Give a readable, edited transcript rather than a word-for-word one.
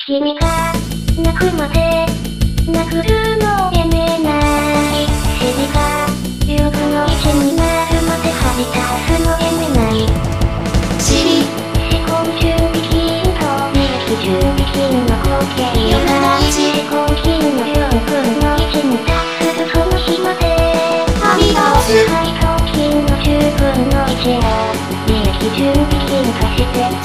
君が泣くまで殴るのをやめない尻が10分の1になるまで張り出すのやめない尻思考準備金と利益準備金の合計 4分の1 思考金の4分の1に達するその日まではみ倒す配当金の10分の1を利益準備金として